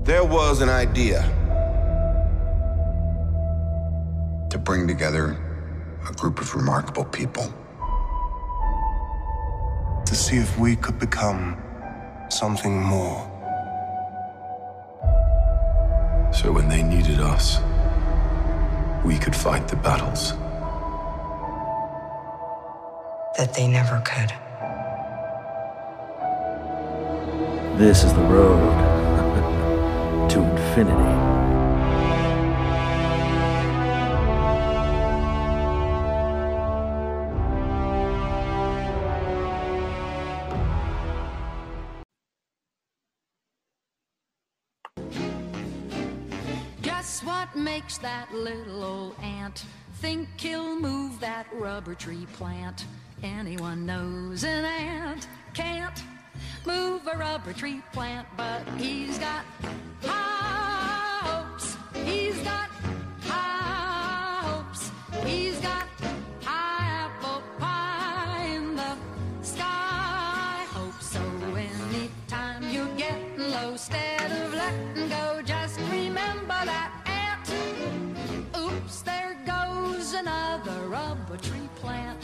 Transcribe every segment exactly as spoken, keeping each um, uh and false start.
There was an idea to bring together a group of remarkable people. To see if we could become something more. So when they needed us, we could fight the battles that they never could. This is the road to infinity. Guess what makes that little old ant think he'll move that rubber tree plant? Anyone knows an ant can't move a rubber tree plant, but he's got high hopes. He's got high hopes. He's got high apple pie in the sky. Hope so anytime you're getting low, instead of letting go, just remember that ant. Oops, there goes another rubber tree plant.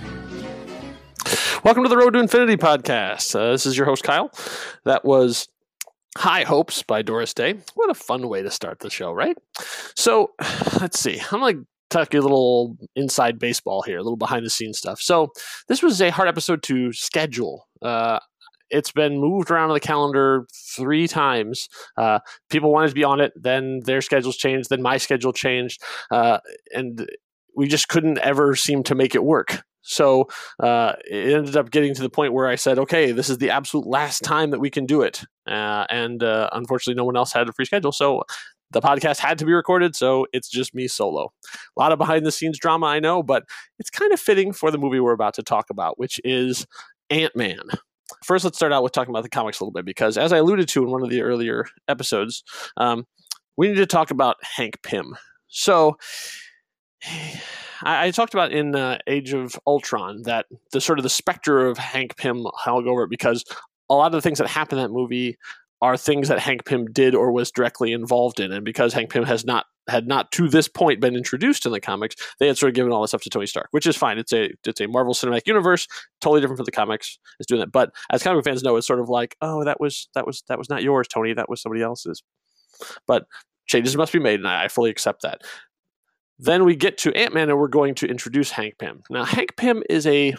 Welcome to the Road to Infinity podcast. Uh, this is your host, Kyle. That was High Hopes by Doris Day. What a fun way to start the show, right? So, let's see. I'm going to talk you a little inside baseball here, a little behind the scenes stuff. So, this was a hard episode to schedule. Uh, it's been moved around on the calendar three times. Uh, people wanted to be on it, then their schedules changed, then my schedule changed, uh, and we just couldn't ever seem to make it work. So uh, it ended up getting to the point where I said, okay, this is the absolute last time that we can do it. Uh, and uh, unfortunately, no one else had a free schedule. So the podcast had to be recorded. So it's just me solo. A lot of behind the scenes drama, I know, but it's kind of fitting for the movie we're about to talk about, which is Ant-Man. First, let's start out with talking about the comics a little bit, because as I alluded to in one of the earlier episodes, um, we need to talk about Hank Pym. So I, I talked about in uh, Age of Ultron that the sort of the specter of Hank Pym hung over it, because a lot of the things that happen in that movie are things that Hank Pym did or was directly involved in. And because Hank Pym has not had not to this point been introduced in the comics, they had sort of given all this stuff to Tony Stark, which is fine. It's a it's a Marvel Cinematic Universe, totally different from the comics. It's doing that. But as comic fans know, it's sort of like, oh, that was that was that was not yours, Tony. That was somebody else's. But changes must be made, and I, I fully accept that. Then we get to Ant-Man, and we're going to introduce Hank Pym. Now, Hank Pym is a,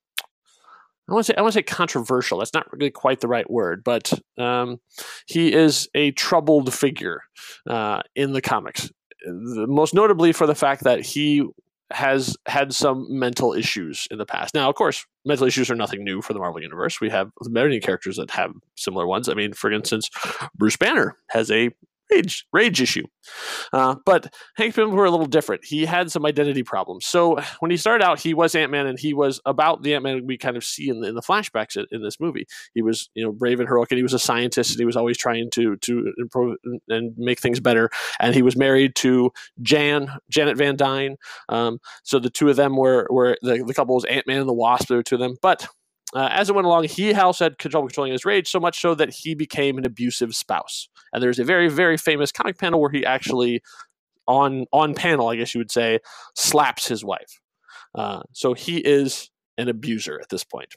I want to say, I want to say controversial. That's not really quite the right word, but um, he is a troubled figure uh, in the comics. The, most notably for the fact that he has had some mental issues in the past. Now, of course, mental issues are nothing new for the Marvel Universe. We have many characters that have similar ones. I mean, for instance, Bruce Banner has a Rage, rage issue. Uh, but Hank Pym were a little different. He had some identity problems. So when he started out, he was Ant-Man, and he was about the Ant-Man we kind of see in the, in the flashbacks in, in this movie. He was, you know, brave and heroic, and he was a scientist, and he was always trying to to improve and make things better. And he was married to Jan, Janet Van Dyne. Um, so the two of them were, were the, the couple was Ant-Man and the Wasp, there were two of them. But Uh, as it went along, he also had control controlling his rage, so much so that he became an abusive spouse. And there's a very, very famous comic panel where he actually, on on panel, I guess you would say, slaps his wife. Uh, so he is an abuser at this point.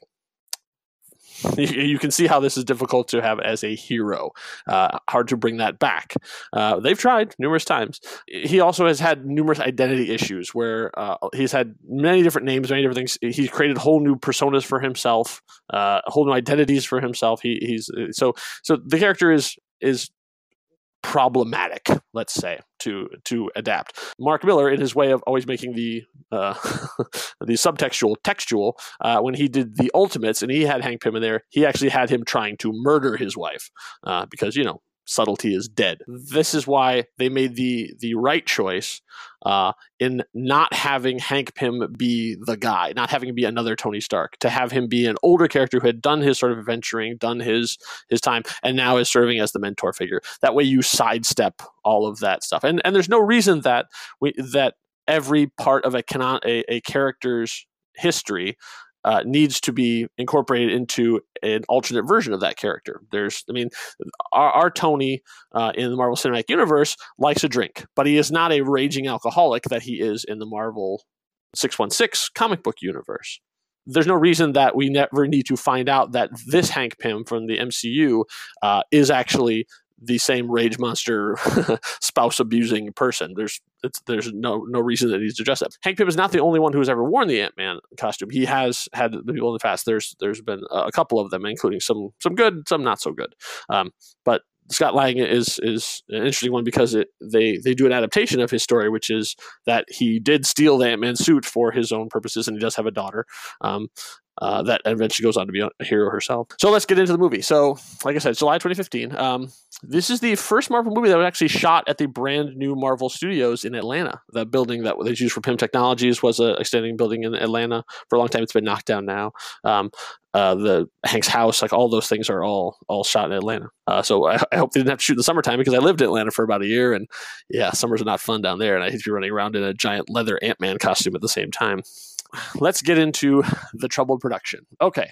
You, you can see how this is difficult to have as a hero. Uh, hard to bring that back. Uh, they've tried numerous times. He also has had numerous identity issues where uh, he's had many different names, many different things. He's created whole new personas for himself, uh, whole new identities for himself. He, he's so so the character is is problematic, let's say, to to adapt. Mark Miller, in his way of always making the uh, the subtextual textual, uh, when he did the Ultimates and he had Hank Pym in there, he actually had him trying to murder his wife uh, because, you know, subtlety is dead. This is why they made the the right choice uh, in not having Hank Pym be the guy, not having him be another Tony Stark, to have him be an older character who had done his sort of adventuring, done his his time, and now is serving as the mentor figure. That way you sidestep all of that stuff. And and there's no reason that we that every part of a canon, a, a character's history uh, needs to be incorporated into an alternate version of that character. There's, I mean, our, our Tony uh, in the Marvel Cinematic Universe likes a drink, but he is not a raging alcoholic that he is in the Marvel six one six comic book universe. There's no reason that we never need to find out that this Hank Pym from the M C U uh, is actually the same rage monster, spouse abusing person. There's it's, there's no no reason that he needs to dress up. Hank Pym is not the only one who has ever worn the Ant-Man costume. He has had the people in the past. There's there's been a couple of them, including some some good, some not so good. Um, but Scott Lang is is an interesting one because it, they they do an adaptation of his story, which is that he did steal the Ant-Man suit for his own purposes, and he does have a daughter. Um, Uh, that eventually goes on to be a hero herself. So let's get into the movie. So, like I said, it's July twenty fifteen. Um, this is the first Marvel movie that was actually shot at the brand new Marvel Studios in Atlanta. The building that they used for Pym Technologies was a standing building in Atlanta for a long time. It's been knocked down now. Um, uh, the Hank's house, like all those things, are all all shot in Atlanta. Uh, so I, I hope they didn't have to shoot in the summertime because I lived in Atlanta for about a year, and yeah, summers are not fun down there. And I hate to be running around in a giant leather Ant-Man costume at the same time. Let's get into the troubled production. Okay.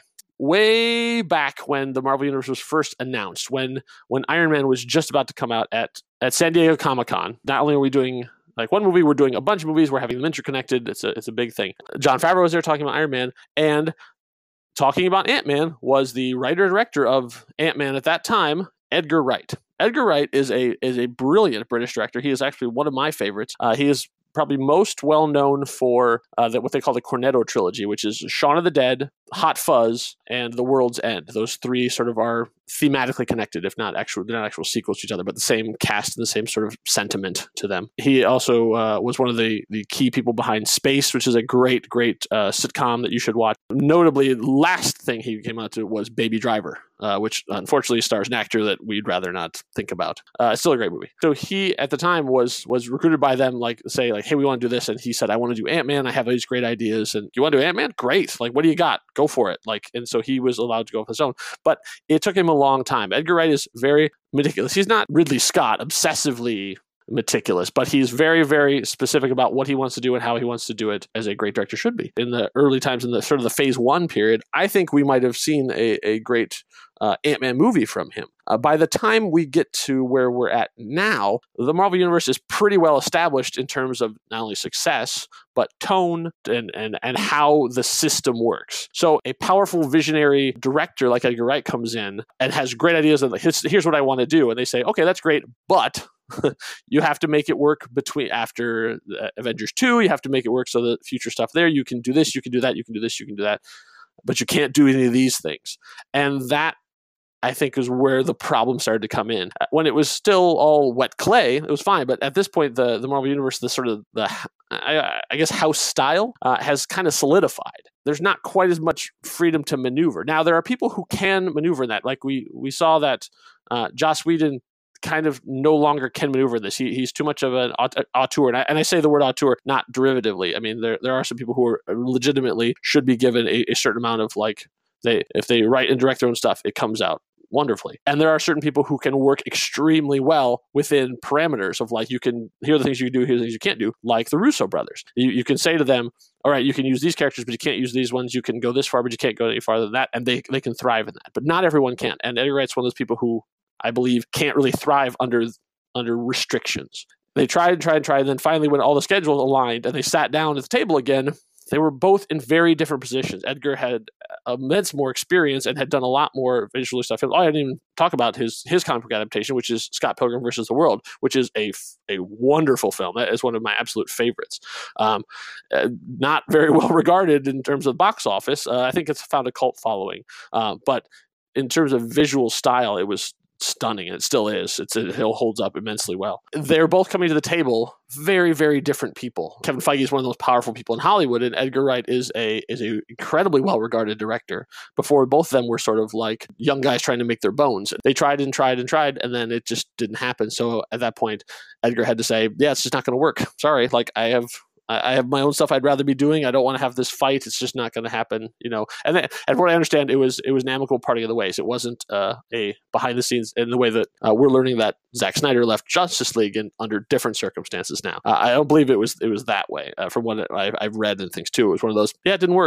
Way back when the Marvel Universe was first announced, when when Iron Man was just about to come out at, at San Diego Comic-Con, not only are we doing like one movie, we're doing a bunch of movies, we're having them interconnected. It's a, it's a big thing. Jon Favreau was there talking about Iron Man, and talking about Ant-Man was the writer-director of Ant-Man at that time, Edgar Wright. Edgar Wright is a is a brilliant British director. He is actually one of my favorites. Uh, he is probably most well known for uh, the, what they call the Cornetto trilogy, which is Shaun of the Dead, Hot Fuzz, and The World's End. Those three sort of are thematically connected, if not actual, they're not actual sequels to each other, but the same cast and the same sort of sentiment to them. He also uh, was one of the, the key people behind Space, which is a great, great uh, sitcom that you should watch. Notably, last thing he came out to was Baby Driver, uh, which unfortunately stars an actor that we'd rather not think about. Uh, it's still a great movie. So he, at the time, was was recruited by them, like, say, like, hey, we want to do this. And he said, I want to do Ant-Man. I have these great ideas. And you want to do Ant-Man? Great. Like, what do you got? Go for it. Like, and so he was allowed to go off his own. But it took him a long time. Edgar Wright is very meticulous. He's not Ridley Scott, obsessively meticulous, but he's very, very specific about what he wants to do and how he wants to do it, as a great director should be. In the early times, in the sort of the phase one period, I think we might have seen a, a great uh, Ant-Man movie from him. Uh, by the time we get to where we're at now, the Marvel Universe is pretty well established in terms of not only success, but tone and, and, and how the system works. So a powerful visionary director like Edgar Wright comes in and has great ideas of like, here's, here's what I want to do. And they say, okay, that's great, but you have to make it work between after uh, Avengers two. You have to make it work so that future stuff there, you can do this, you can do that, you can do this, you can do that, but you can't do any of these things. And that, I think, is where the problem started to come in. When it was still all wet clay, it was fine. But at this point, the, the Marvel Universe, the sort of the, I, I guess, house style uh, has kind of solidified. There's not quite as much freedom to maneuver. Now, there are people who can maneuver in that. Like we we saw that uh, Joss Whedon kind of no longer can maneuver this. He, he's too much of an auteur. And I, and I say the word auteur not derivatively. I mean, there there are some people who are legitimately should be given a, a certain amount of, like, they if they write and direct their own stuff, it comes out wonderfully. And there are certain people who can work extremely well within parameters of, like, you can, here are the things you can do, here are the things you can't do, like the Russo brothers. You, you can say to them, all right, you can use these characters, but you can't use these ones. You can go this far, but you can't go any farther than that. And they, they can thrive in that. But not everyone can. And Edgar Wright's one of those people who, I believe, can't really thrive under under restrictions. They tried and tried and tried, and then finally, when all the schedules aligned and they sat down at the table again, they were both in very different positions. Edgar had immense more experience and had done a lot more visual stuff. Oh, I didn't even talk about his his comic book adaptation, which is Scott Pilgrim versus the World, which is a a wonderful film. That is one of my absolute favorites. Um, uh, not very well regarded in terms of box office. Uh, I think it's found a cult following, uh, but in terms of visual style, it was stunning. It still is. It's it holds up immensely well. They're both coming to the table very, very different people. Kevin Feige is one of those powerful people in Hollywood, and Edgar Wright is a is a incredibly well regarded director. Before, both of them were sort of like young guys trying to make their bones. They tried and tried and tried, and then it just didn't happen. So at that point, Edgar had to say, "Yeah, it's just not going to work. Sorry. Like I have." I have my own stuff I'd rather be doing. I don't want to have this fight. It's just not going to happen, you know. And then, and what I understand, it was it was an amicable parting of the ways. It wasn't uh, a behind the scenes in the way that uh, we're learning that Zack Snyder left Justice League in under different circumstances now. Uh, I don't believe it was it was that way. Uh, from what I've, I've read and things too, it was one of those. Yeah, it didn't work.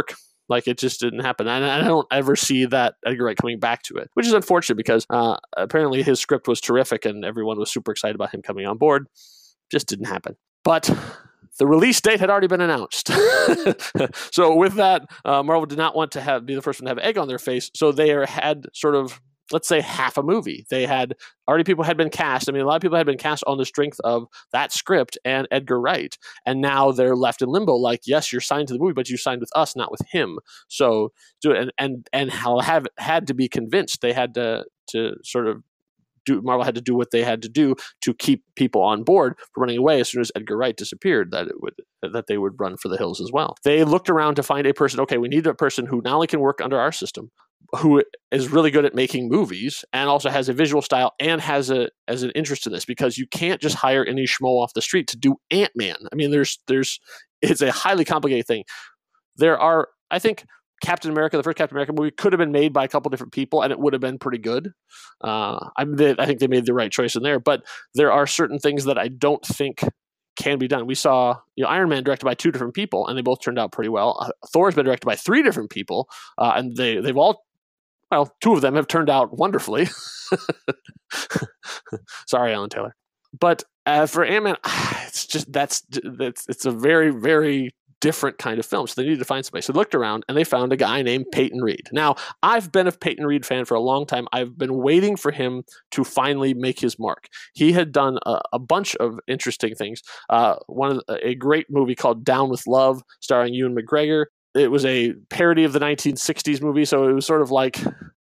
Like, it just didn't happen. And I don't ever see that Edgar Wright coming back to it, which is unfortunate because uh, apparently his script was terrific and everyone was super excited about him coming on board. Just didn't happen. But the release date had already been announced. So with that, uh, Marvel did not want to have be the first one to have egg on their face. So they are, had sort of, let's say, half a movie. They had already people had been cast. I mean, a lot of people had been cast on the strength of that script and Edgar Wright. And now they're left in limbo. Like, yes, you're signed to the movie, but you signed with us, not with him. So do it. And and and how have had to be convinced. They had to to sort of do. Marvel had to do what they had to do to keep people on board from running away as soon as Edgar Wright disappeared. That it would that they would run for the hills as well. They looked around to find a person. Okay, we need a person who not only can work under our system, who is really good at making movies and also has a visual style and has a as an interest in this, because you can't just hire any schmo off the street to do Ant-Man. I mean, there's there's it's a highly complicated thing. There are, I think, Captain America, the first Captain America movie, could have been made by a couple different people and it would have been pretty good. Uh, I, they, I think they made the right choice in there, but there are certain things that I don't think can be done. We saw, you know, Iron Man directed by two different people and they both turned out pretty well. Uh, Thor's been directed by three different people uh, and they they've all Well, two of them have turned out wonderfully. Sorry, Alan Taylor. But uh, for Ant-Man, it's just that's that's it's a very very different kind of film. So they needed to find somebody. So they looked around and they found a guy named Peyton Reed. Now, I've been a Peyton Reed fan for a long time. I've been waiting for him to finally make his mark. He had done a, a bunch of interesting things. Uh, one of the, a great movie called Down with Love, starring Ewan McGregor. It was a parody of the nineteen sixties movie, so it was sort of like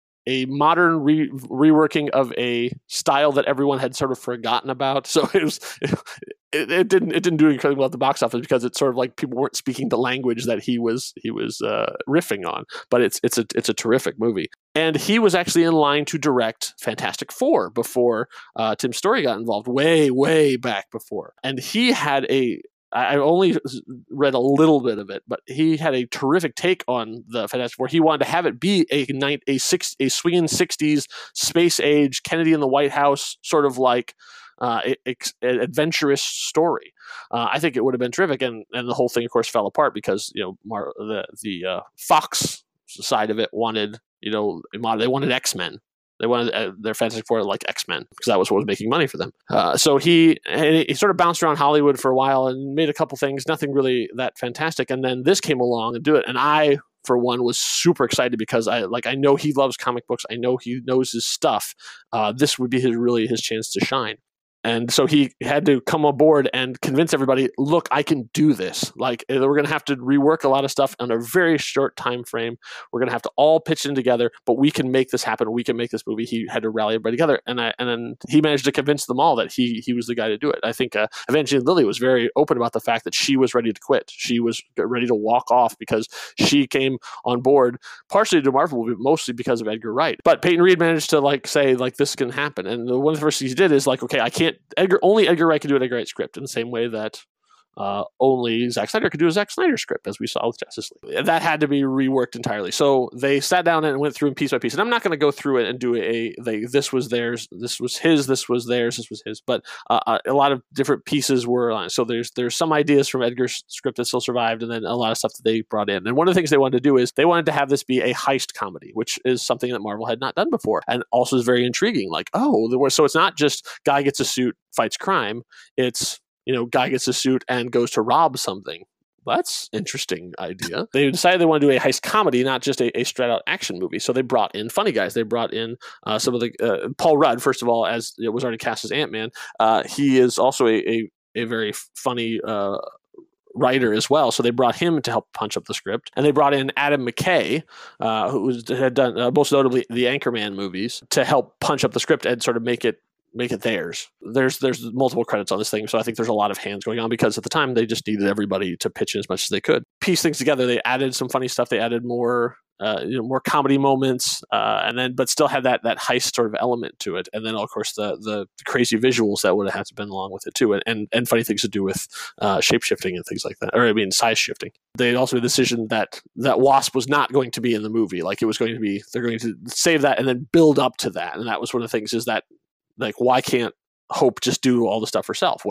a modern re- reworking of a style that everyone had sort of forgotten about. So it was it, it didn't it didn't do incredibly well at the box office because it's sort of like people weren't speaking the language that he was he was uh, riffing on. But it's it's a it's a terrific movie, and he was actually in line to direct Fantastic Four before uh, Tim Story got involved, way way back before, and he had a. I only read a little bit of it, but he had a terrific take on the Fantastic Four. He wanted to have it be a night, a six, a swinging sixties space age Kennedy in the White House sort of like uh, an adventurous story. Uh, I think it would have been terrific, and and the whole thing, of course, fell apart because you know Mar- the the uh, Fox side of it wanted you know they wanted X-Men. They wanted uh, their Fantastic Four like X-Men because that was what was making money for them. Uh, so he he sort of bounced around Hollywood for a while and made a couple things, nothing really that fantastic. And then this came along and do it. And I, for one, was super excited because I like I know he loves comic books. I know he knows his stuff. Uh, this would be his really his chance to shine. And so he had to come aboard and convince everybody, look, I can do this. Like, we're going to have to rework a lot of stuff on a very short time frame. We're going to have to all pitch in together, but we can make this happen. We can make this movie. He had to rally everybody together. And I, and then he managed to convince them all that he he was the guy to do it. I think uh, Evangeline Lilly was very open about the fact that she was ready to quit. She was ready to walk off because she came on board partially to Marvel movie, but mostly because of Edgar Wright. But Peyton Reed managed to like say, like, this can happen. And one of the first things he did is like, okay, I can't Edgar only Edgar Wright could do an Edgar Wright script in the same way that uh, only Zack Snyder could do a Zack Snyder script, as we saw with Justice League. That had to be reworked entirely. So they sat down and went through them piece by piece. And I'm not going to go through it and do a they, this was theirs, this was his, this was theirs, this was his. But uh, a lot of different pieces were on. So there's there's some ideas from Edgar's script that still survived, and then a lot of stuff that they brought in. And one of the things they wanted to do is they wanted to have this be a heist comedy, which is something that Marvel had not done before, and also is very intriguing. Like, oh, there was so it's not just guy gets a suit, fights crime. It's you know, guy gets a suit and goes to rob something. That's interesting idea. They decided they want to do a heist comedy, not just a, a straight out action movie. So they brought in funny guys. They brought in uh, some of the uh, Paul Rudd, first of all, as it was already cast as Ant-Man. Uh, he is also a a, a very funny uh, writer as well. So they brought him to help punch up the script, and they brought in Adam McKay, uh, who was, had done uh, most notably the Anchorman movies, to help punch up the script and sort of make it. make it theirs. There's there's multiple credits on this thing, so I think there's a lot of hands going on because at the time they just needed everybody to pitch in as much as they could. Piece things together. They added some funny stuff. They added more uh, you know, more comedy moments, uh, and then but still had that that heist sort of element to it. And then of course the the crazy visuals that would have had to been along with it too, and and, and funny things to do with uh, shape shifting and things like that, or I mean size shifting. They also made the decision that that Wasp was not going to be in the movie. Like it was going to be they're going to save that and then build up to that. And that was one of the things is that. Like, why can't Hope just do all the stuff herself? Well,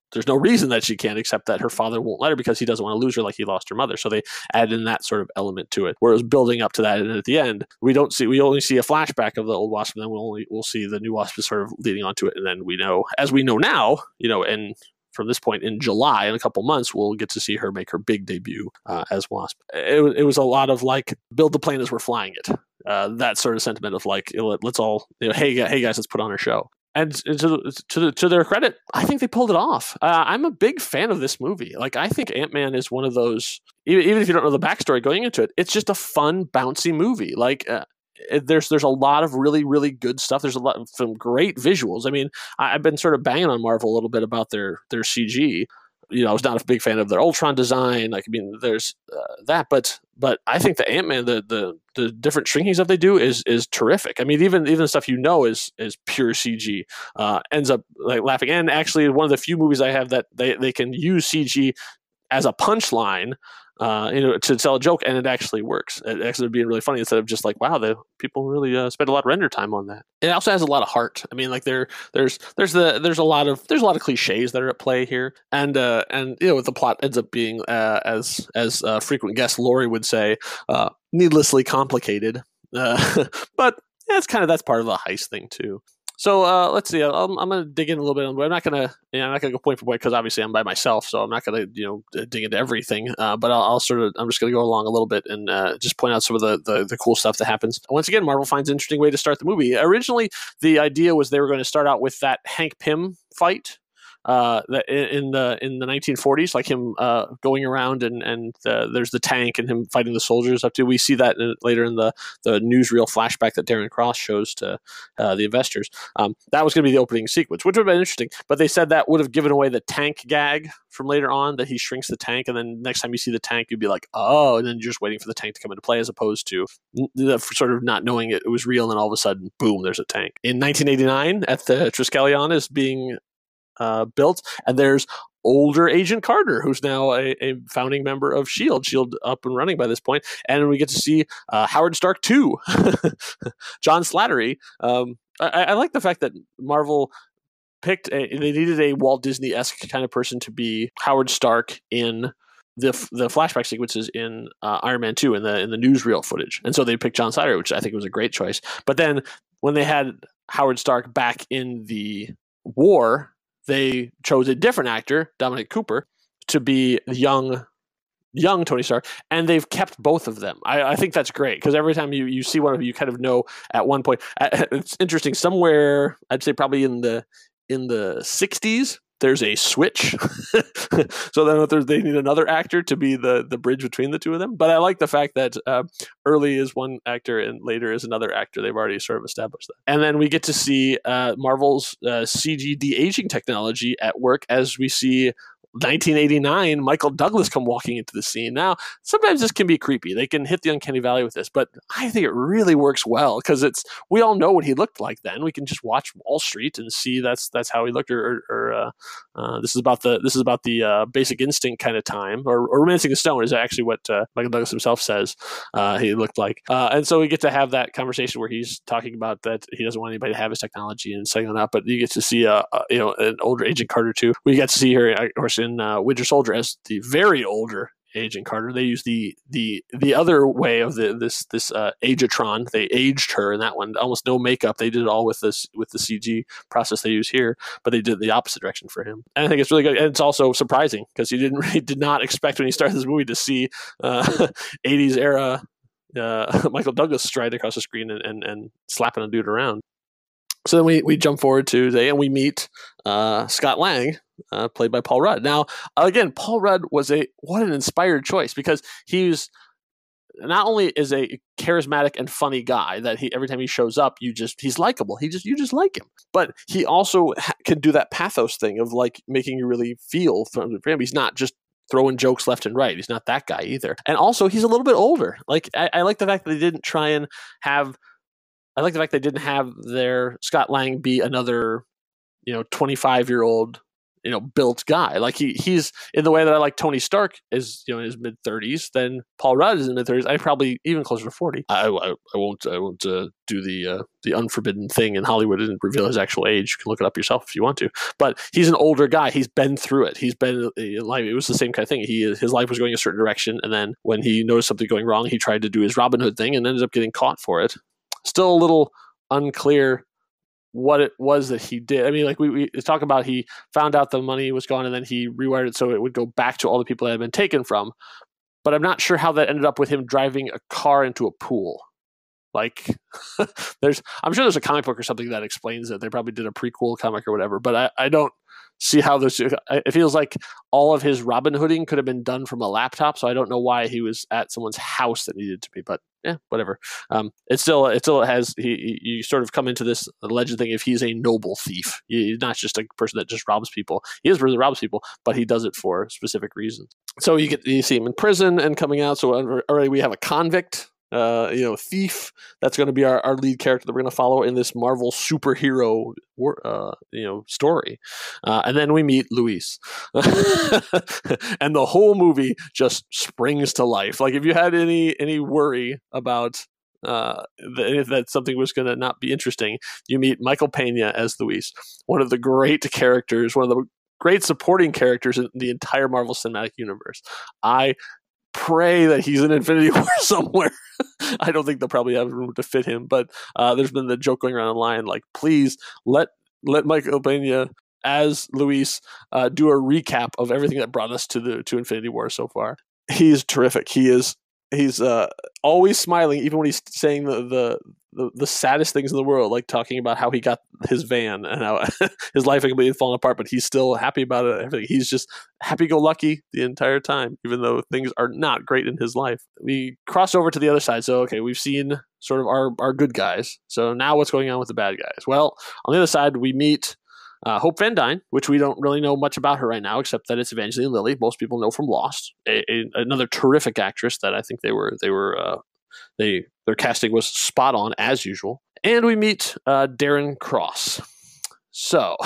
there's no reason that she can't, except that her father won't let her because he doesn't want to lose her like he lost her mother. So they add in that sort of element to it. Whereas building up to that, and at the end, we don't see, we only see a flashback of the old Wasp, and then we'll only we'll see the new Wasp sort of leading onto it, and then we know, as we know now, you know, and from this point in July, in a couple months, we'll get to see her make her big debut uh, as Wasp. It, it was a lot of like, build the plane as we're flying it. Uh, that sort of sentiment of like, let's all, you know, hey, hey guys, let's put on our show. And to to, the, to their credit, I think they pulled it off. Uh, I'm a big fan of this movie. Like, I think Ant-Man is one of those, even, even if you don't know the backstory going into it, it's just a fun, bouncy movie. Like, uh, it, there's there's a lot of really, really good stuff. There's a lot of some great visuals. I mean, I, I've been sort of banging on Marvel a little bit about their their C G. You know, I was not a big fan of their Ultron design. Like, I mean, there's uh, that, but but I think the Ant-Man, the the the different shrinking stuff they do is is terrific. I mean, even even the stuff you know is is pure C G uh, ends up like laughing. And actually, one of the few movies I have that they they can use C G as a punchline, uh, you know, to tell a joke, and it actually works. It actually being really funny instead of just like, wow, the people really uh, spend a lot of render time on that. It also has a lot of heart. I mean, like there, there's, there's the, there's a lot of, there's a lot of cliches that are at play here, and uh, and you know, the plot ends up being, uh, as as uh, frequent guest Laurie would say, uh, needlessly complicated. Uh, but yeah, it's kind of that's part of the heist thing too. So uh, let's see. I'm, I'm going to dig in a little bit. I'm not going to. You know, I'm not going to go point for point because obviously I'm by myself, so I'm not going to you know dig into everything. Uh, but I'll, I'll sort of. I'm just going to go along a little bit and uh, just point out some of the, the the cool stuff that happens. Once again, Marvel finds an interesting way to start the movie. Originally, the idea was they were going to start out with that Hank Pym fight. Uh, in the in the nineteen forties, like him uh, going around and and the, there's the tank and him fighting the soldiers up to. We see that in, later in the the newsreel flashback that Darren Cross shows to uh, the investors. Um, that was going to be the opening sequence, which would have been interesting. But they said that would have given away the tank gag from later on, that he shrinks the tank, and then next time you see the tank, you'd be like, oh, and then you're just waiting for the tank to come into play, as opposed to the, sort of not knowing it, it was real, and then all of a sudden, boom, there's a tank. In nineteen eighty-nine, at the Triskelion is being Uh, built, and there's older Agent Carter, who's now a, a founding member of S H I E L D. S H I E L D up and running by this point, and we get to see uh, Howard Stark two, John Slattery. Um, I, I like the fact that Marvel picked a, they needed a Walt Disney-esque kind of person to be Howard Stark in the the flashback sequences in uh, Iron Man two in the in the newsreel footage, and so they picked John Slattery, which I think was a great choice. But then when they had Howard Stark back in the war, they chose a different actor, Dominic Cooper, to be young, young Tony Stark, and they've kept both of them. I, I think that's great, because every time you, you see one of them, you kind of know at one point. It's interesting. Somewhere, I'd say probably in the in the sixties, there's a switch. So then they need another actor to be the, the bridge between the two of them. But I like the fact that uh, early is one actor and later is another actor. They've already sort of established that. And then we get to see uh, Marvel's uh, C G de-aging technology at work as we see nineteen eighty-nine Michael Douglas come walking into the scene. Now, sometimes this can be creepy. They can hit the uncanny valley with this, but I think it really works well, because it's we all know what he looked like then. We can just watch Wall Street and see that's that's how he looked. Or, or uh, uh, this is about the this is about the uh, Basic Instinct kind of time. Or, or Romancing the Stone is actually what uh, Michael Douglas himself says uh, he looked like. Uh, and so we get to have that conversation where he's talking about that he doesn't want anybody to have his technology and setting it up. But you get to see a, a you know an older Agent Carter too. We get to see her, of course, in uh, Winter Soldier as the very older Agent Carter. They use the the the other way of the this this uh, Agetron. They aged her in that one. Almost no makeup. They did it all with this with the C G process they use here, but they did the opposite direction for him. And I think it's really good. And it's also surprising, because he didn't really did not expect when he started this movie to see uh, eighties era uh, Michael Douglas stride across the screen and, and and slapping a dude around. So then we, we jump forward to today, and we meet uh, Scott Lang, uh, played by Paul Rudd. Now, again, Paul Rudd was a what an inspired choice, because he's not only is a charismatic and funny guy that he every time he shows up, you just he's likable. He just you just like him, but he also ha- can do that pathos thing of like making you really feel for him. He's not just throwing jokes left and right. He's not that guy either, and also he's a little bit older. Like I, I like the fact that they didn't try and have. I like the fact they didn't have their Scott Lang be another, you know, twenty-five-year-old you know, built guy. Like he he's in the way that I like Tony Stark is, you know, in his mid thirties. Then Paul Rudd is in mid thirties. I probably even closer to forty. I, I, I won't I won't uh, do the uh, the unforbidden thing in Hollywood and reveal his actual age. You can look it up yourself if you want to. But he's an older guy. He's been through it. He's been like it was the same kind of thing. He his life was going a certain direction, and then when he noticed something going wrong, he tried to do his Robin Hood thing and ended up getting caught for it. Still a little unclear what it was that he did. I mean, like we, we talk about, he found out the money was gone and then he rewired it so it would go back to all the people that had been taken from. But I'm not sure how that ended up with him driving a car into a pool. Like, there's, I'm sure there's a comic book or something that explains it. They probably did a prequel comic or whatever, but I, I don't see how this, it feels like all of his Robin Hooding could have been done from a laptop. So I don't know why he was at someone's house that needed to be, but yeah, whatever. Um, it still, it still has, he, he, you sort of come into this legend thing if he's a noble thief. He's not just a person that just robs people. He is a person that robs people, but he does it for specific reasons. So you get, you see him in prison and coming out. So already we have a convict, uh, you know, thief. That's going to be our, our lead character that we're going to follow in this Marvel superhero, uh, you know, story. Uh, and then we meet Luis, and the whole movie just springs to life. Like if you had any any worry about uh, that, that something was going to not be interesting, you meet Michael Pena as Luis, one of the great characters, one of the great supporting characters in the entire Marvel Cinematic Universe. I pray that he's in Infinity War somewhere. I don't think they'll probably have room to fit him, but uh, there's been the joke going around online, like, please let let Michael Pena as Luis uh, do a recap of everything that brought us to the to Infinity War so far. He's terrific. He is he's uh, always smiling, even when he's saying the, the the the saddest things in the world, like talking about how he got his van and how his life had completely fallen apart, but he's still happy about it. Everything. He's just happy-go-lucky the entire time, even though things are not great in his life. We cross over to the other side. So, okay, we've seen sort of our, our good guys. So now what's going on with the bad guys? Well, on the other side, we meet uh, Hope Van Dyne, which we don't really know much about her right now, except that it's Evangeline Lilly. Most people know from Lost, a, a, another terrific actress that I think they were they were uh, they their casting was spot on as usual. And we meet uh, Darren Cross. So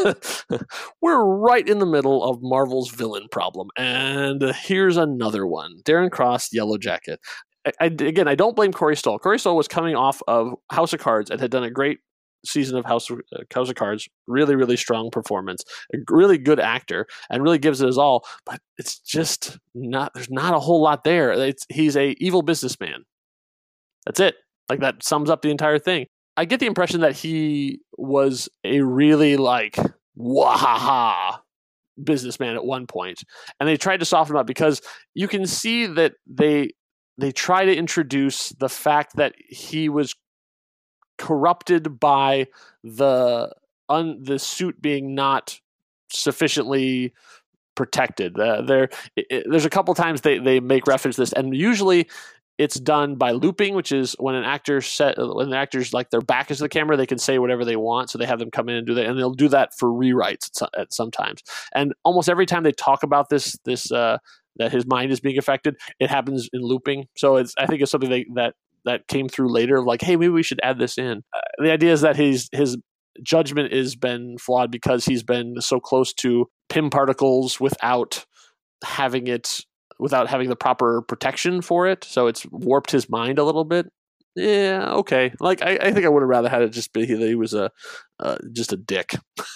we're right in the middle of Marvel's villain problem, and here's another one: Darren Cross, Yellow Jacket. I, I, again, I don't blame Corey Stoll. Corey Stoll was coming off of House of Cards and had done a great season of House of, uh, House of Cards. Really, really strong performance. A really good actor, and really gives it his all. But it's just not. There's not a whole lot there. It's, he's a evil businessman. That's it. Like, that sums up the entire thing. I get the impression that he was a really, like, wahaha businessman at one point, and they tried to soften him up because you can see that they they try to introduce the fact that he was corrupted by the un, the suit being not sufficiently protected. Uh, there, it, there's a couple times they they make reference to this, and usually it's done by looping, which is when an actor set when the actors, like, their back is to the camera, they can say whatever they want. So they have them come in and do that, and they'll do that for rewrites at, at sometimes. And almost every time they talk about this, this uh, that his mind is being affected, it happens in looping. So it's I think it's something they, that that came through later, like, hey, maybe we should add this in. Uh, the idea is that his his judgment has been flawed because he's been so close to P I M particles without having it. without having the proper protection for it. So it's warped his mind a little bit. Yeah, okay. Like, I, I think I would have rather had it just be that he was a uh, just a dick.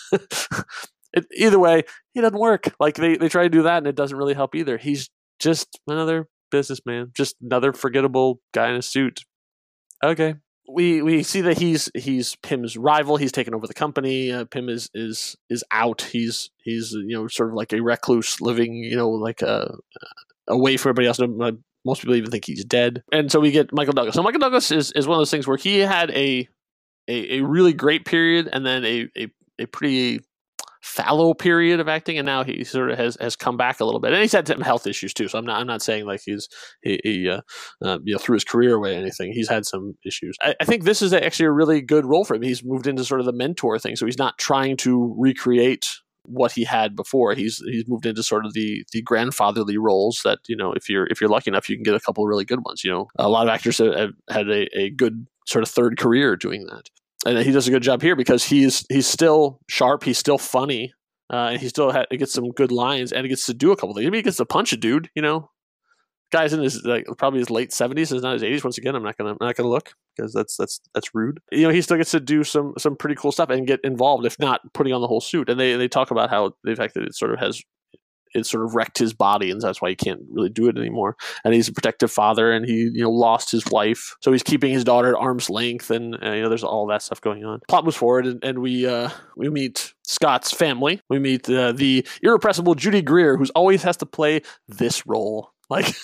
it, either way, he doesn't work. Like, they, they try to do that, and it doesn't really help either. He's just another businessman, just another forgettable guy in a suit. Okay. We we see that he's he's P I M's rival. He's taken over the company. Uh, P I M is is is out. He's he's you know sort of like a recluse, living you know like a, away from everybody else. Most people even think he's dead. And so we get Michael Douglas. So Michael Douglas is, is one of those things where he had a a, a really great period and then a, a a pretty fallow period of acting, and now he sort of has, has come back a little bit. And he's had some health issues too. So I'm not I'm not saying like he's he, he uh, uh, you know threw his career away or anything. He's had some issues. I, I think this is actually a really good role for him. He's moved into sort of the mentor thing, so he's not trying to recreate what he had before. He's he's moved into sort of the the grandfatherly roles that you know if you're if you're lucky enough you can get a couple of really good ones. You know, a lot of actors have, have had a, a good sort of third career doing that. And he does a good job here because he's he's still sharp. He's still funny. uh, and he still ha- gets some good lines, and he gets to do a couple things. Maybe he gets to punch a dude, you know. Guy's in his like probably his late seventies, it's not his eighties. Once again, I'm not gonna I'm not gonna look because that's that's that's rude. You know, he still gets to do some some pretty cool stuff and get involved, if not putting on the whole suit. And they they talk about how the fact that it sort of has it sort of wrecked his body, and that's why he can't really do it anymore. And he's a protective father, and he you know lost his wife, so he's keeping his daughter at arm's length, and uh, you know there's all that stuff going on. Plot moves forward, and, and we uh, we meet Scott's family. We meet uh, the irrepressible Judy Greer, who's always has to play this role. Like,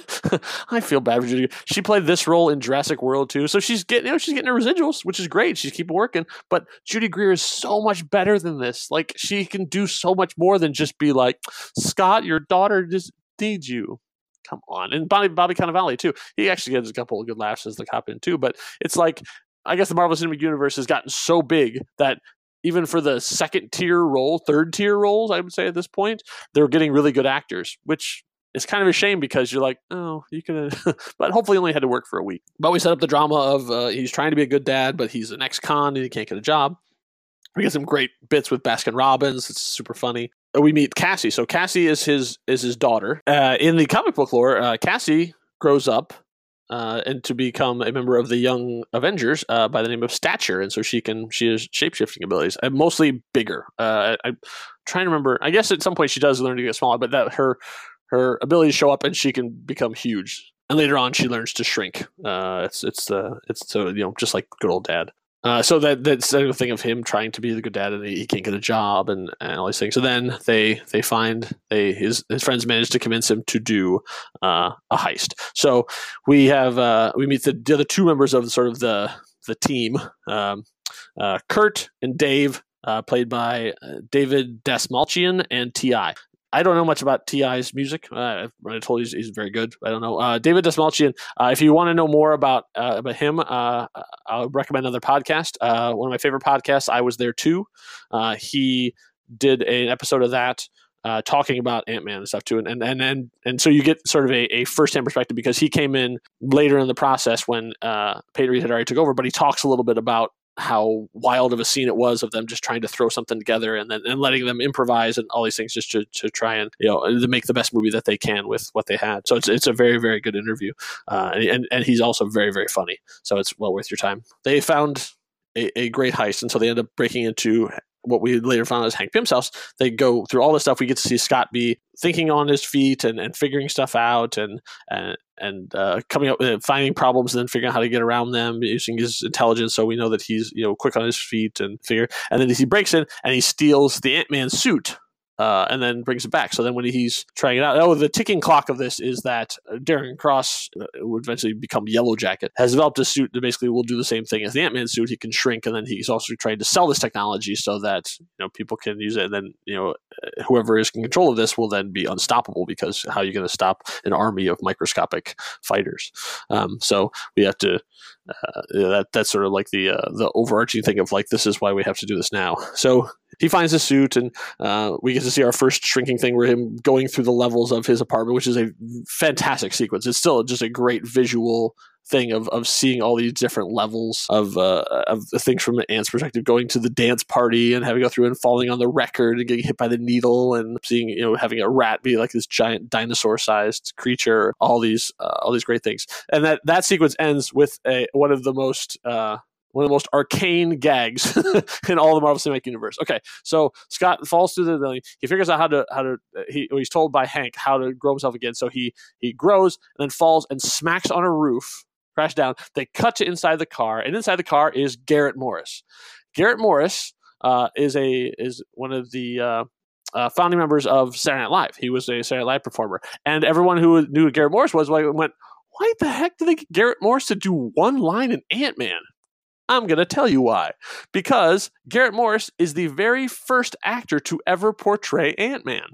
I feel bad for Judy. She played this role in Jurassic World too, so she's getting, you know, she's getting her residuals, which is great. She's keeping working, but Judy Greer is so much better than this. Like, she can do so much more than just be like, Scott, your daughter just needs you. Come on, and Bobby, Bobby Cannavale too. He actually gets a couple of good laughs as the cop in too. But it's like, I guess the Marvel Cinematic Universe has gotten so big that even for the second tier role, third tier roles, I would say at this point, they're getting really good actors, which. It's kind of a shame because you're like, oh, you could have, but hopefully only had to work for a week. But we set up the drama of uh, he's trying to be a good dad, but he's an ex-con and he can't get a job. We get some great bits with Baskin Robbins. It's super funny. We meet Cassie. So Cassie is his is his daughter. Uh, in the comic book lore, uh, Cassie grows up uh, and to become a member of the Young Avengers uh, by the name of Stature, and so she can she has shapeshifting abilities, and mostly bigger. Uh, I'm trying to remember. I guess at some point she does learn to get smaller, but that her. Her ability to show up and she can become huge, and later on she learns to shrink. Uh, it's it's uh, it's so you know just like good old dad. Uh, so that that's the thing of him trying to be the good dad and he, he can't get a job and, and all these things. So then they they find they his his friends manage to convince him to do uh, a heist. So we have uh, we meet the, the other two members of sort of the the team, um, uh, Kurt and Dave, uh, played by David Dastmalchian and T I I don't know much about T I's music. Uh, I told you he's, he's very good. I don't know. Uh, David Dastmalchian, uh, if you want to know more about uh, about him, uh, I'll recommend another podcast. Uh, one of my favorite podcasts, I Was There Too. Uh, he did an episode of that uh, talking about Ant-Man and stuff too. And and and and, and so you get sort of a, a first-hand perspective because he came in later in the process when uh, Peyton Reed had already took over, but he talks a little bit about how wild of a scene it was of them just trying to throw something together and then and letting them improvise and all these things just to, to try and you know to make the best movie that they can with what they had. So it's it's a very very good interview, uh, and and he's also very very funny. So it's well worth your time. They found a, a great heist, and so they end up breaking into what we later found out as Hank Pym's house. They go through all this stuff. We get to see Scott be thinking on his feet and, and figuring stuff out and and and uh, coming up with finding problems and then figuring out how to get around them using his intelligence. So we know that he's you know quick on his feet and figure. And then he breaks in and he steals the Ant-Man suit. Uh, and then brings it back. So then when he's trying it out, oh, the ticking clock of this is that Darren Cross, uh, who would eventually become Yellow Jacket, has developed a suit that basically will do the same thing as the Ant-Man suit. He can shrink, and then he's also trying to sell this technology so that you know people can use it. And then you know whoever is in control of this will then be unstoppable because how are you going to stop an army of microscopic fighters? Um, so we have to. Uh, that that's sort of like the uh, the overarching thing of like this is why we have to do this now. So he finds his suit, and uh, we get to see our first shrinking thing where him going through the levels of his apartment, which is a fantastic sequence. It's still just a great visual thing of of seeing all these different levels of uh, of the things from an ant's perspective, going to the dance party and having to go through and falling on the record and getting hit by the needle, and seeing you know having a rat be like this giant dinosaur sized creature. All these uh, all these great things, and that that sequence ends with a one of the most. Uh, One of the most arcane gags in all the Marvel Cinematic Universe. Okay, so Scott falls through the building. He figures out how to how to. He he's told by Hank how to grow himself again. So he he grows and then falls and smacks on a roof, crash down. They cut to inside the car, and inside the car is Garrett Morris. Garrett Morris uh, is a is one of the. Uh, Uh, founding members of Saturday Night Live. He was a Saturday Night Live performer, and everyone who knew who Garrett Morris was went, "Why the heck did they get Garrett Morris to do one line in Ant-Man?" I'm going to tell you why. Because Garrett Morris is the very first actor to ever portray Ant-Man.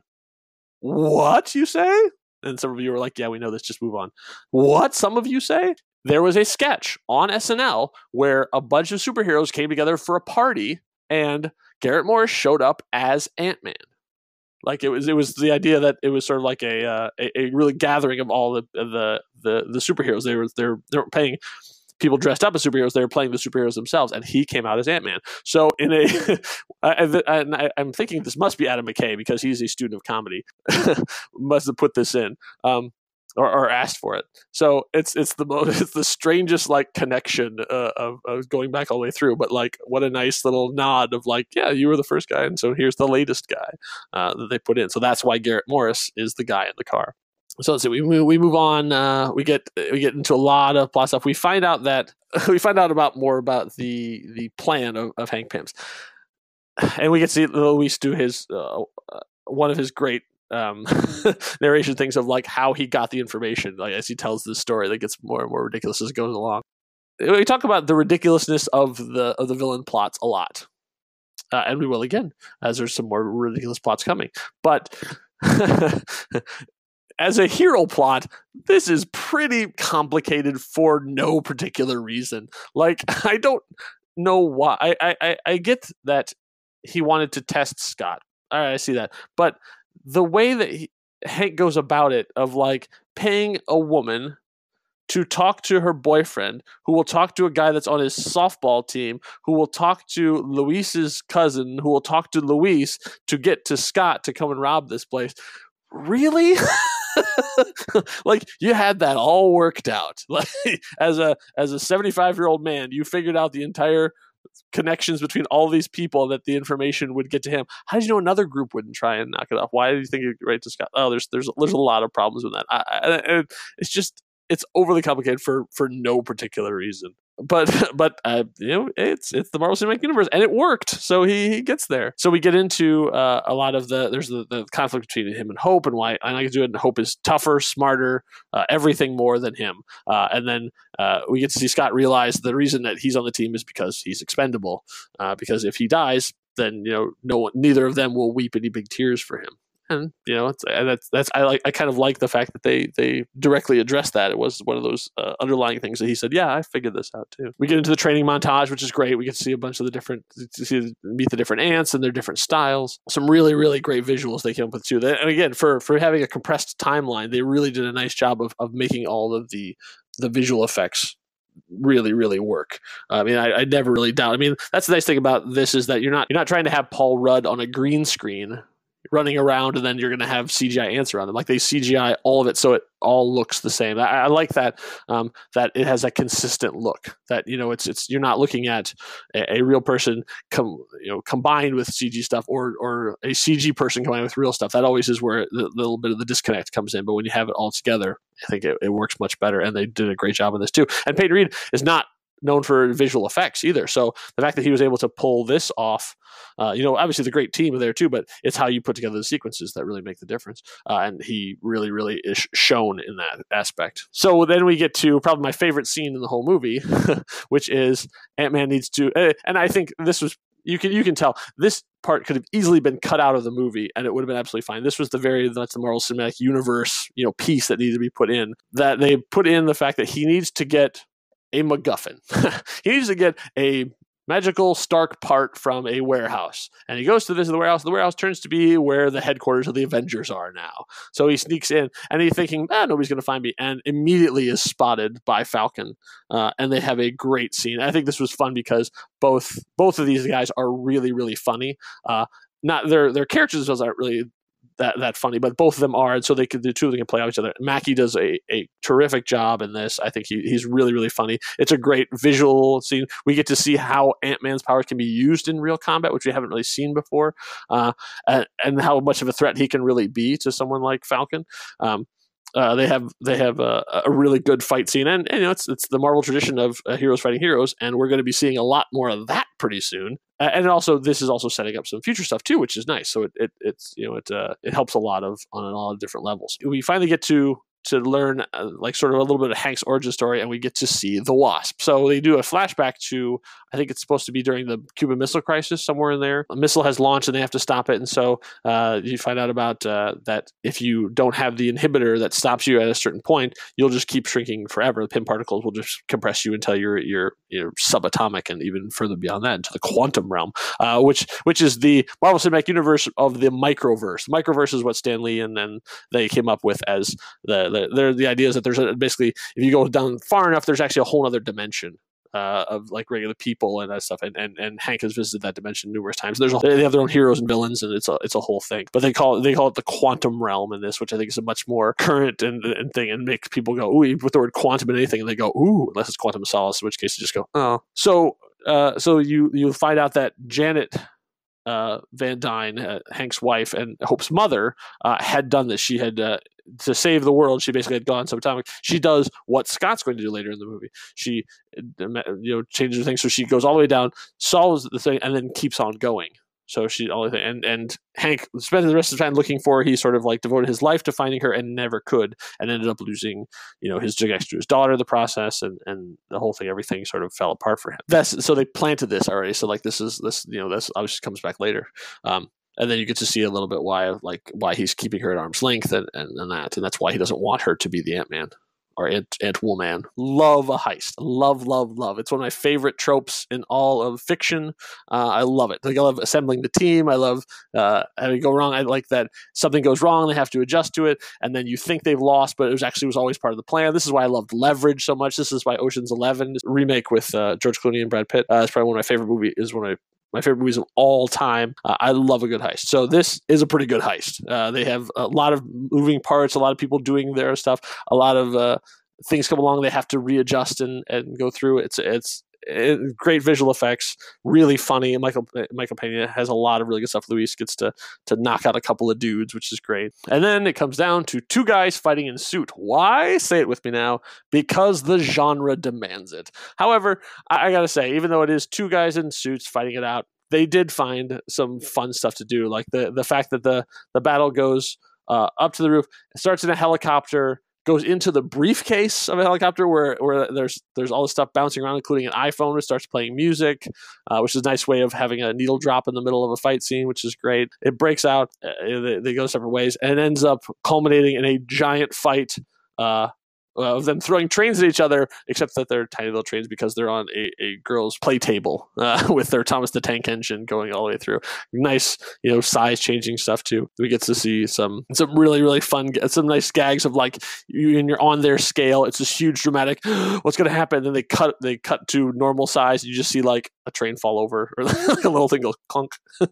What, you say? And some of you are like, yeah, we know this, just move on. What, some of you say? There was a sketch on S N L where a bunch of superheroes came together for a party, and Garrett Morris showed up as Ant-Man. Like it was, it was the idea that it was sort of like a uh, a, a really gathering of all the the the, the superheroes. They were they're they were paying people dressed up as superheroes, they were playing the superheroes themselves, and he came out as Ant-Man. So in a, and I, I'm thinking this must be Adam McKay because he's a student of comedy, must have put this in. Um, Or, or asked for it, so it's it's the most it's the strangest like connection uh, of, of going back all the way through. But like, what a nice little nod of like, yeah, you were the first guy, and so here's the latest guy uh, that they put in. So that's why Garrett Morris is the guy in the car. So let's see, we we move on. Uh, we get we get into a lot of plot stuff. We find out that we find out about more about the the plan of, of Hank Pym's, and we get to see Luis do his uh, one of his great. Um, narration things of like how he got the information, like as he tells this story that gets more and more ridiculous as it goes along. We talk about the ridiculousness of the of the villain plots a lot, uh, and we will again as there's some more ridiculous plots coming. But as a hero plot, this is pretty complicated for no particular reason. Like, I don't know why. I I, I get that he wanted to test Scott. All right, I see that, but the way that he, Hank goes about it, of like paying a woman to talk to her boyfriend, who will talk to a guy that's on his softball team, who will talk to Luis's cousin, who will talk to Luis to get to Scott to come and rob this place. Really? Like, you had that all worked out. Like, as a as a seventy-five year old man, you figured out the entire connections between all these people that the information would get to him. How did you know another group wouldn't try and knock it off? Why do you think you'd right to Scott? Oh, there's there's there's a lot of problems with that. I, I, it's just it's overly complicated for for no particular reason. But but uh, you know, it's it's the Marvel Cinematic Universe, and it worked. So he, he gets there. So we get into uh, a lot of the there's the, the conflict between him and Hope, and why I like to do it. And Hope is tougher, smarter, uh, everything more than him. Uh, and then uh, we get to see Scott realize the reason that he's on the team is because he's expendable. Uh, because if he dies, then you know no one, neither of them will weep any big tears for him. And you know, it's, and that's that's I like I kind of like the fact that they they directly addressed that. It was one of those uh, underlying things that he said, "Yeah, I figured this out too." We get into the training montage, which is great. We get to see a bunch of the different, to see meet the different ants and their different styles. Some really really great visuals they came up with too. And again, for for having a compressed timeline, they really did a nice job of of making all of the the visual effects really really work. I mean, I, I never really doubt. I mean, that's the nice thing about this is that you're not you're not trying to have Paul Rudd on a green screen running around and then you're going to have C G I ants around them. Like, they C G I all of it so it all looks the same. I, I like that um, that it has a consistent look. That, you know, it's it's you're not looking at a, a real person com, you know combined with C G stuff, or or a C G person combined with real stuff. That always is where the, the little bit of the disconnect comes in. But when you have it all together, I think it, it works much better. And they did a great job of this too. And Peyton Reed is not known for visual effects either. So the fact that he was able to pull this off, uh, you know, obviously the great team are there too, but it's how you put together the sequences that really make the difference. Uh, and he really, really is shown in that aspect. So then we get to probably my favorite scene in the whole movie, which is Ant-Man needs to, uh, and I think this was, you can you can tell this part could have easily been cut out of the movie and it would have been absolutely fine. This was the very, that's the Marvel Cinematic Universe, you know, piece that needed to be put in, that they put in the fact that he needs to get a MacGuffin. He needs to get a magical Stark part from a warehouse. And he goes to visit the warehouse. The warehouse turns to be where the headquarters of the Avengers are now. So he sneaks in and he's thinking, ah, nobody's going to find me. And immediately is spotted by Falcon. Uh, and they have a great scene. I think this was fun because both both of these guys are really, really funny. Uh, not their their characters aren't really that that funny, but both of them are, and so they could the two of them can play off each other. Mackie does a, a terrific job in this. I think he, he's really really funny. It's a great visual scene. We get to see how Ant-Man's powers can be used in real combat, which we haven't really seen before, uh, and, and how much of a threat he can really be to someone like Falcon. Um, Uh, they have they have a, a really good fight scene, and, and you know it's it's the Marvel tradition of uh, heroes fighting heroes, and we're going to be seeing a lot more of that pretty soon. Uh, and also, this is also setting up some future stuff too, which is nice. So it, it it's you know it uh, it helps a lot of on a lot of different levels. We finally get to to learn uh, like sort of a little bit of Hank's origin story, and we get to see the Wasp. So they do a flashback to, I think it's supposed to be during the Cuban Missile Crisis, somewhere in there. A missile has launched and they have to stop it. And so uh, you find out about uh, that if you don't have the inhibitor that stops you at a certain point, you'll just keep shrinking forever. The P I M particles will just compress you until you're, you're, you're subatomic and even further beyond that into the quantum realm, uh, which which is the Marvel Cinematic Universe of the microverse. The microverse is what Stan Lee and then they came up with as the the, the the idea is that there's a, basically if you go down far enough, there's actually a whole other dimension. Uh, of like regular people and that stuff, and, and and Hank has visited that dimension numerous times. There's a, they have their own heroes and villains, and it's a it's a whole thing. But they call it they call it the quantum realm in this, which I think is a much more current and, and thing, and makes people go ooh. You put the word quantum in anything, and they go ooh, unless it's quantum of solace, in which case you just go oh. So uh, so you you find out that Janet uh, Van Dyne, uh, Hank's wife and Hope's mother, uh, had done this. She had. Uh, to save the world, she basically had gone subatomic. She does what Scott's going to do later in the movie. She, you know, changes things. So she goes all the way down, solves the thing, and then keeps on going. So she all the thing, and and Hank spent the rest of the time looking for her. He sort of like devoted his life to finding her and never could, and ended up losing, you know, his connection to his daughter in the process, and and the whole thing, everything sort of fell apart for him. That's so they planted this already. So like this is this, you know, this obviously comes back later. Um, And then you get to see a little bit why, like, why he's keeping her at arm's length and, and, and that, and that's why he doesn't want her to be the Ant-Man or Ant Ant-Woman. Love a heist, love, love, love. It's one of my favorite tropes in all of fiction. Uh, I love it. Like I love assembling the team. I love uh, having it go wrong. I like that something goes wrong, they have to adjust to it, and then you think they've lost, but it was actually was always part of the plan. This is why I loved Leverage so much. This is why Ocean's Eleven remake with uh, George Clooney and Brad Pitt. Uh, it's probably one of my favorite movies. Is one of my favorite movies of all time. Uh, I love a good heist. So this is a pretty good heist. Uh, they have a lot of moving parts, a lot of people doing their stuff, a lot of uh, things come along they have to readjust and, and go through. It's it's it, great visual effects, really funny. Michael Michael Pena has a lot of really good stuff. Luis gets to to knock out a couple of dudes, which is great. And then it comes down to two guys fighting in suit. Why? Say it with me now. Because the genre demands it. However, I, I gotta say, even though it is two guys in suits fighting it out, they did find some fun stuff to do. Like the the fact that the the battle goes uh, up to the roof, starts in a helicopter, goes into the briefcase of a helicopter where, where there's there's all this stuff bouncing around, including an iPhone, which starts playing music, uh, which is a nice way of having a needle drop in the middle of a fight scene, which is great. It breaks out, uh, they, they go separate ways, and it ends up culminating in a giant fight uh, of them throwing trains at each other, except that they're tiny little trains because they're on a, a girl's play table uh, with their Thomas the Tank Engine going all the way through. Nice, you know, size changing stuff too. We get to see some some really really fun, some nice gags of like you and you're on their scale. It's this huge dramatic. What's going to happen? And then they cut they cut to normal size. And you just see like a train fall over or like a little thing goes clunk.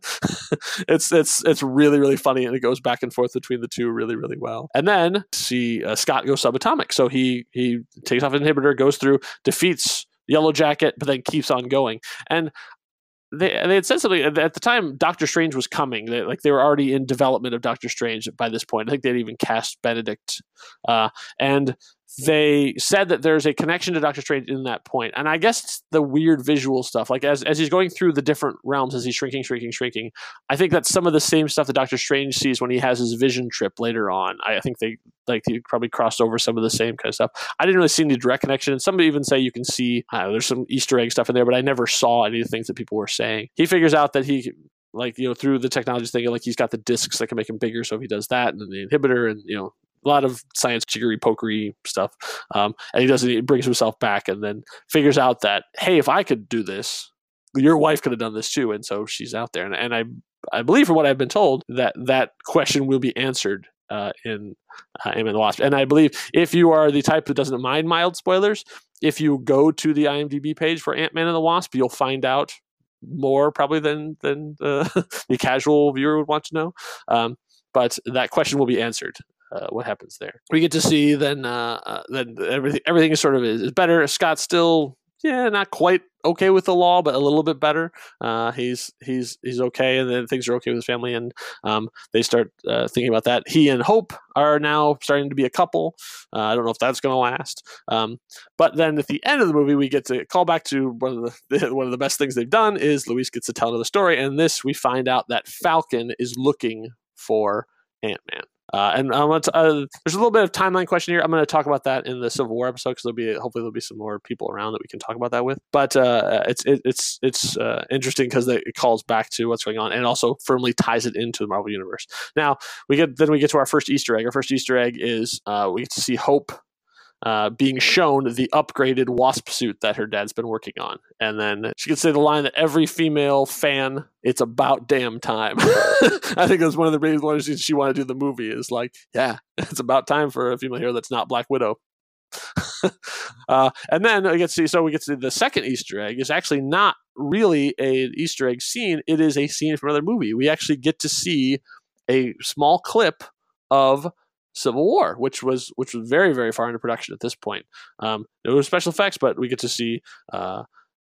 it's it's it's really really funny, and it goes back and forth between the two really really well. And then see uh, Scott go subatomic. So he he takes off an inhibitor, goes through, defeats Yellow Jacket, but then keeps on going. And they they had said something at the time. Doctor Strange was coming. They, like they were already in development of Doctor Strange by this point. I think they'd even cast Benedict, uh, and they said that there's a connection to Doctor Strange in that point. And I guess it's the weird visual stuff. Like as as he's going through the different realms, as he's shrinking, shrinking, shrinking, I think that's some of the same stuff that Doctor Strange sees when he has his vision trip later on. I think they like he probably crossed over some of the same kind of stuff. I didn't really see any direct connection. And some even say you can see uh, there's some Easter egg stuff in there, but I never saw any of the things that people were saying. He figures out that he like, you know, through the technology thing, like he's got the discs that can make him bigger. So if he does that and then the inhibitor and, you know, a lot of science jiggery pokery stuff. Um, and he does it, he brings himself back and then figures out that, hey, if I could do this, your wife could have done this too. And so she's out there. And, and I, I believe from what I've been told that that question will be answered uh, in uh, Ant-Man and the Wasp. And I believe if you are the type that doesn't mind mild spoilers, if you go to the IMDb page for Ant-Man and the Wasp, you'll find out more probably than, than uh, the casual viewer would want to know. Um, but that question will be answered. Uh, what happens there? We get to see then uh, uh, then everything everything is sort of is, is better. Scott's still yeah not quite okay with the law, but a little bit better. Uh, he's he's he's okay, and then things are okay with his family, and um, they start uh, thinking about that. He and Hope are now starting to be a couple. Uh, I don't know if that's going to last. Um, but then at the end of the movie, we get to call back to one of the one of the best things they've done is Luis gets to tell another story, and this we find out that Falcon is looking for Ant-Man. Uh, and I'm gonna t- uh, there's a little bit of timeline question here. I'm going to talk about that in the Civil War episode because there'll be hopefully there'll be some more people around that we can talk about that with. But uh, it's it, it's it's uh, interesting because it calls back to what's going on and also firmly ties it into the Marvel Universe. Now we get then we get to our first Easter egg. Our first Easter egg is uh, we get to see Hope uh, being shown the upgraded Wasp suit that her dad's been working on. And then she could say the line that every female fan, it's about damn time. I think that's one of the reasons why she wanted to do the movie is like, yeah, it's about time for a female hero that's not Black Widow. uh, and then we get to see, so we get to see the second Easter egg is actually not really an Easter egg scene. It is a scene from another movie. We actually get to see a small clip of Civil War, which was which was very, very far into production at this point. Um, it was special effects, but we get to see uh,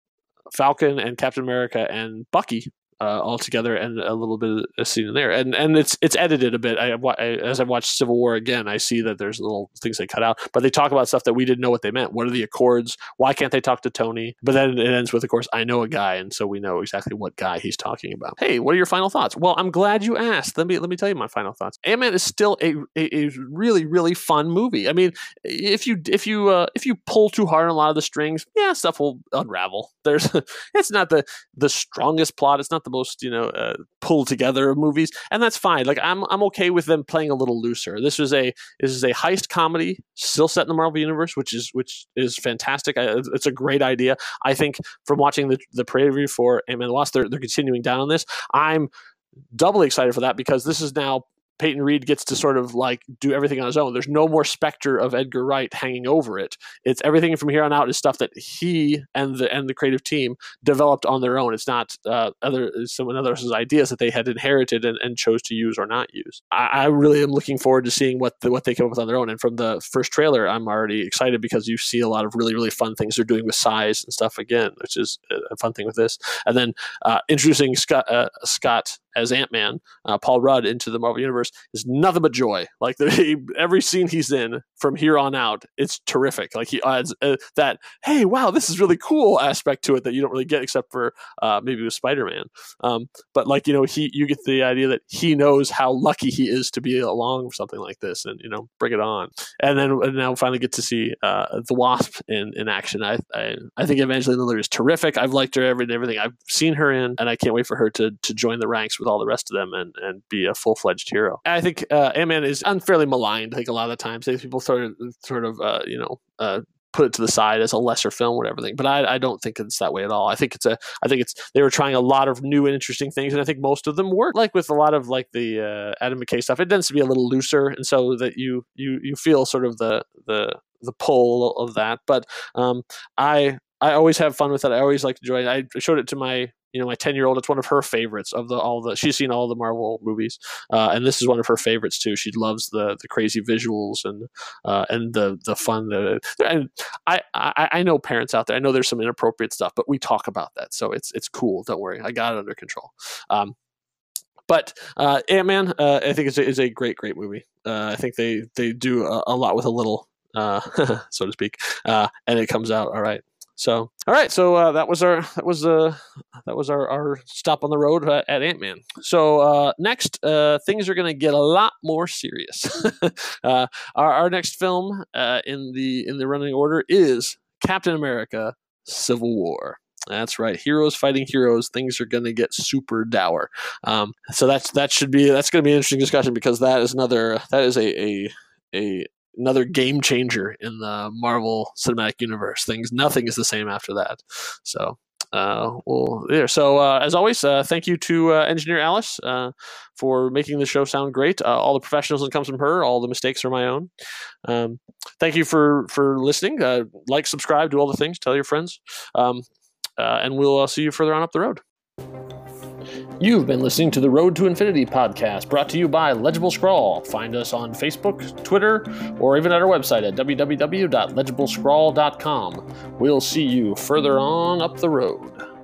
Falcon and Captain America and Bucky uh, all together, and a little bit of a scene in there. And and it's it's edited a bit. I, I, as I watched Civil War again, I see that there's little things they cut out, but they talk about stuff that we didn't know what they meant. What are the Accords? Why can't they talk to Tony? But then it ends with, of course, I know a guy, and so we know exactly what guy he's talking about. Hey, what are your final thoughts? Well, I'm glad you asked. Let me let me tell you my final thoughts. Ant-Man is still a, a, a really, really fun movie. I mean, if you if you uh, if you pull too hard on a lot of the strings, yeah, stuff will unravel. There's it's not the the strongest plot. It's not the most, you know, uh, pulled together movies, and that's fine. Like I'm I'm okay with them playing a little looser. This is a this is a heist comedy, still set in the Marvel universe, which is which is fantastic. I, it's a great idea. I think from watching the the preview for Ant-Man and the Wasp, they're they're continuing down on this. I'm doubly excited for that because this is now Peyton Reed gets to sort of like do everything on his own. There's no more specter of Edgar Wright hanging over it. It's everything from here on out is stuff that he and the and the creative team developed on their own. It's not uh, other someone else's ideas that they had inherited and, and chose to use or not use. I, I really am looking forward to seeing what the, what they come up with on their own. And from the first trailer, I'm already excited because you see a lot of really, really fun things they're doing with size and stuff again, which is a fun thing with this. And then uh, introducing Scott uh, Scott as Ant-Man, uh, Paul Rudd, into the Marvel Universe is nothing but joy. Like the, every scene he's in from here on out, it's terrific. Like he adds uh, that, hey, wow, this is really cool aspect to it that you don't really get except for uh, maybe with Spider-Man. Um, but like, you know, he you get the idea that he knows how lucky he is to be along with something like this, and you know, bring it on. And then and now finally get to see uh, the Wasp in, in action. I, I I think Evangeline Lilly is terrific. I've liked her every everything I've seen her in, and I can't wait for her to to join the ranks with all the rest of them and, and be a full-fledged hero. I think uh, Ant-Man is unfairly maligned. I think a lot of the times people sort of, sort of uh, you know, uh, put it to the side as a lesser film, whatever thing. But I, I don't think it's that way at all. I think it's a, I think it's, they were trying a lot of new and interesting things, and I think most of them work. Like with a lot of like the uh, Adam McKay stuff, it tends to be a little looser, and so that you you you feel sort of the the the pull of that. But um, I I always have fun with it. I always like to enjoy it. I showed it to my you know, my ten-year-old. It's one of her favorites of the all the. She's seen all the Marvel movies, uh, and this is one of her favorites too. She loves the the crazy visuals and uh, and the the fun. Uh, and I, I I know parents out there. I know there's some inappropriate stuff, but we talk about that, so it's it's cool. Don't worry, I got it under control. Um, But uh, Ant-Man, uh, I think is a, is a great, great movie. Uh, I think they they do a, a lot with a little, uh, so to speak, uh, and it comes out all right. So, all right. So uh, that was our that was uh that was our, our stop on the road uh, at Ant-Man. So uh, next, uh, things are going to get a lot more serious. uh, our our next film uh, in the in the running order is Captain America: Civil War. That's right. Heroes fighting heroes. Things are going to get super dour. Um, so that's that should be that's going to be an interesting discussion because that is another that is a a a another game changer in the Marvel Cinematic Universe. Things, nothing is the same after that. So, uh, well, there. So, uh, as always, uh, thank you to uh, Engineer Alice uh, for making the show sound great. Uh, all the professionalism comes from her. All the mistakes are my own. Um, thank you for for listening. Uh, like, subscribe, do all the things. Tell your friends, um, uh, and we'll uh, see you further on up the road. You've been listening to the Road to Infinity podcast, brought to you by Legible Scrawl. Find us on Facebook, Twitter, or even at our website at w w w dot legible scrawl dot com. We'll see you further on up the road.